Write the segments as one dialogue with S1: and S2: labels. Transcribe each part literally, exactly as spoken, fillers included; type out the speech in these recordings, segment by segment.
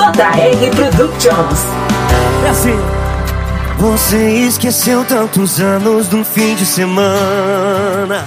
S1: J R Productions.
S2: É assim.
S3: Você esqueceu tantos anos de um fim de semana.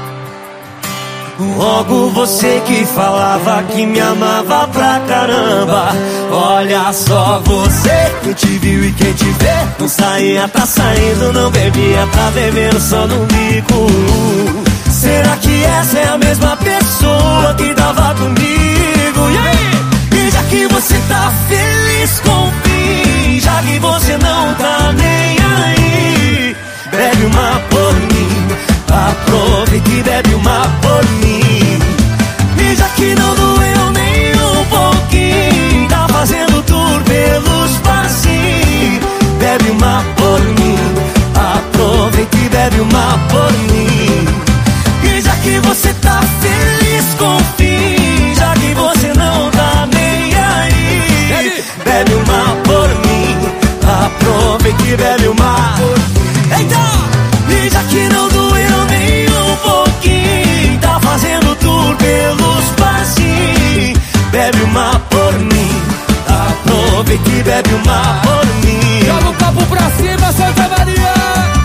S3: Logo você que falava que me amava pra caramba. Olha só você, quem te viu e quem te vê. Não saía, tá saindo, não bebia, tá bebendo só no bico. Será que essa é a mesma pessoa que tava comigo? E aí? E já que você tá feliz com o fim, já que você não tá nem aí, bebe uma por mim, aproveita e bebe uma por mim. E já que não doeu nem um pouquinho, tá fazendo tour pelos passinhos, bebe uma por mim, aproveita e bebe uma por mim. E já que você tá feliz com o fim, já que você não tá nem aí, bebe uma por mim, aproveita e bebe uma por mim. Eita! E já que não doeu nem um pouquinho, tá fazendo tour pelos passinhos, bebe uma por mim, aproveita e bebe uma por mim.
S2: Joga o copo pra cima, Santa Maria.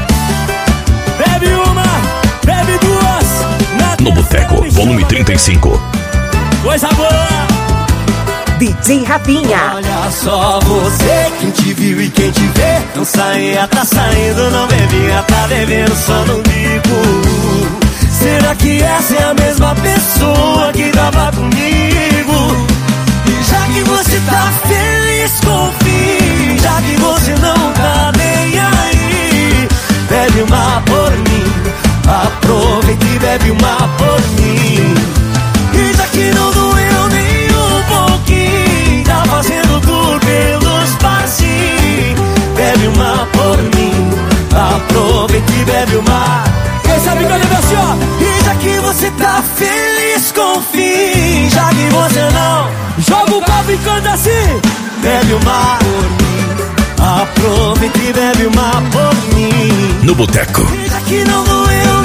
S2: Bebe uma, bebe duas.
S4: No Boteco, volume trinta e cinco.
S2: Coisa boa.
S1: D J Rafinha.
S3: Olha só você, quem te viu e quem te vê. Não saía, tá saindo, não bebia, tá bebendo só no bico. Será que essa é a mesma pessoa que tava comigo? E já que você tá feliz com o fim, já que você não tá nem aí, bebe uma por mim, aproveita e bebe uma por mim. E já que não doeu nem um pouquinho, tá fazendo tour pelos passinhos, bebe uma por mim, aproveita e bebe uma.
S2: Quem sabe que eu lembro assim, ó.
S3: E já que você tá feliz com o fim, já que você não,
S2: joga o copo e canta assim.
S3: bebe uma por mim, aproveita e bebe uma por mim.
S4: No Boteco.
S3: E já que não doeu